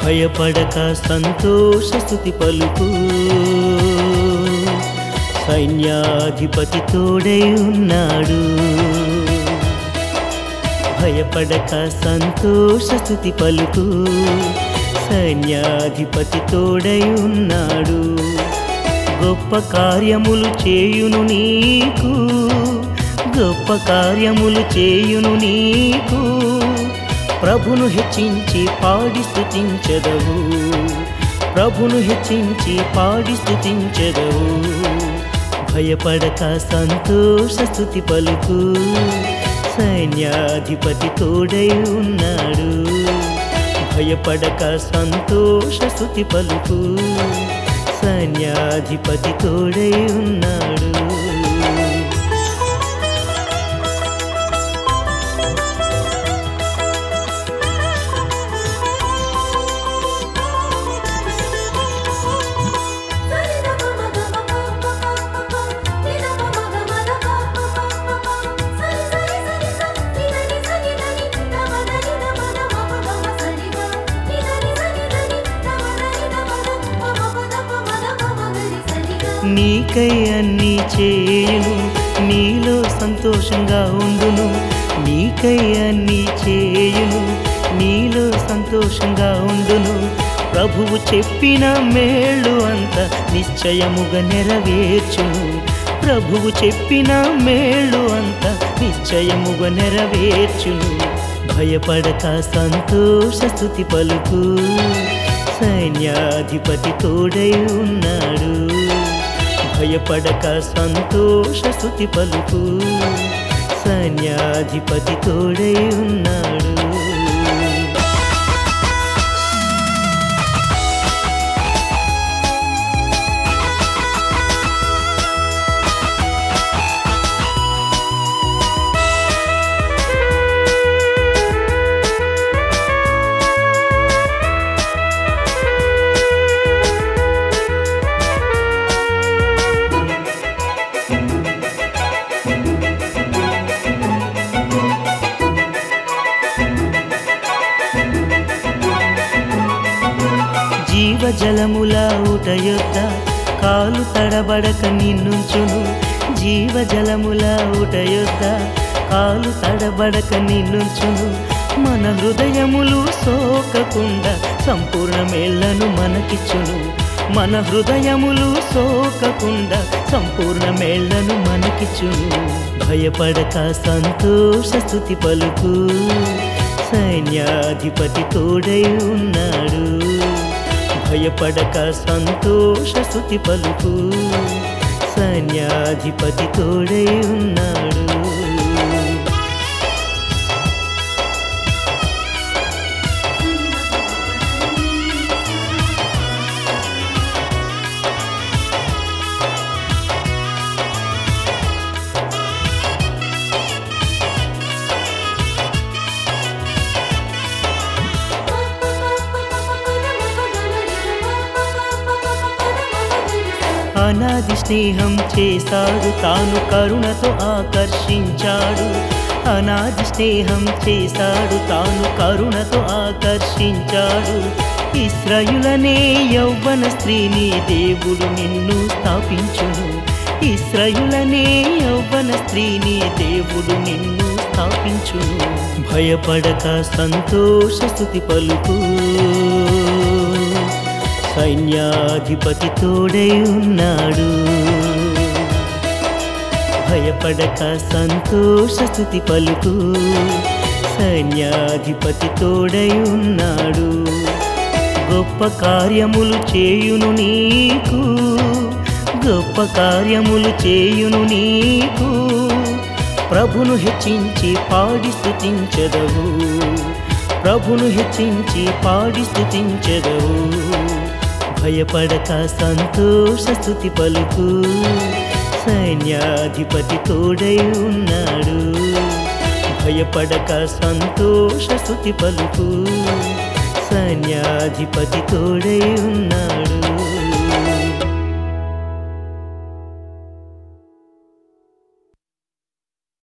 భయపడక సంతోష స్తుతి పలుకు, సైన్యాధిపతి తోడై ఉన్నాడు. భయపడక సంతోష స్తుతి పలుకు, సైన్యాధిపతి తోడై ఉన్నాడు. గొప్ప కార్యములు చేయును నీకు, గొప్ప కార్యములు చేయును నీకు. ప్రభును హెచ్చించి పాడి స్తుతించెదవు, ప్రభును హెచ్చించి పాడి స్తుతించెదవు. భయపడక సంతోష స్తుతి పలుకు, సైన్యాధిపతి తోడై ఉన్నాడు. భయపడక సంతోష స్తుతి పలుకు, సైన్యాధిపతి తోడై ఉన్నాడు. నీకై అన్నీ చేయును, నీలో సంతోషంగా ఉండును. నీకై అన్నీ చేయును, నీలో సంతోషంగా ఉండును. ప్రభువు చెప్పిన మేళ్ళు అంత నిశ్చయముగా నెరవేర్చును. ప్రభువు చెప్పిన మేళ్ళు అంత నిశ్చయముగా నెరవేర్చును. భయపడక సంతోష స్తుతి పలుకు, సైన్యాధిపతి తోడై ఉన్నాడు. భయపడక సంతోష స్తుతి పలుకు, సైన్యాధిపతి తోడై ఉన్నాడు. జీవజలముల ఊట యొద్ద కాలు తడబడక నిన్నుంచును. జీవజలముల ఊట యొద్ద కాలు తడబడక నిన్నుంచును. మన హృదయములు సోకకుండా సంపూర్ణ మేళ్లను మనకిచ్చును. మన హృదయములు సోకకుండా సంపూర్ణ మేళ్లను మనకిచ్చును. భయపడక సంతోష స్తుతి పలుకు, సైన్యాధిపతి తోడై ఉన్నాడు. భయపడక సంతోష స్తుతి పలుకు, సైన్యాధిపతి తోడై ఉన్నాడు. అనాది స్నేహం చేశాడు, తాను కరుణతో ఆకర్షించాడు. అనాది స్నేహం చేశాడు, తాను కరుణతో ఆకర్షించాడు. ఇశ్రాయేలునే యౌవన స్త్రీని దేవుడు నిన్ను స్థాపించును. ఇశ్రాయేలునే యౌవన స్త్రీని దేవుడు నిన్ను స్థాపించును. భయపడక సంతోష స్తుతి పలుకు, సైన్యాధిపతి తోడై ఉన్నాడు. భయపడక సంతోష స్తుతి పలుకు, సైన్యాధిపతి తోడై ఉన్నాడు. గొప్ప కార్యములు చేయును నీకు, గొప్ప కార్యములు చేయును నీకు. ప్రభును హెచ్చించి పాడి స్తుతించెదవు, ప్రభును హెచ్చించి పాడి స్తుతించెదవు. భయపడక సంతోష స్తుతి పలుకు, సైన్యాధిపతి తోడై ఉన్నాడు. భయపడక సంతోష స్తుతి పలుకు, సైన్యాధిపతి తోడై ఉన్నాడు.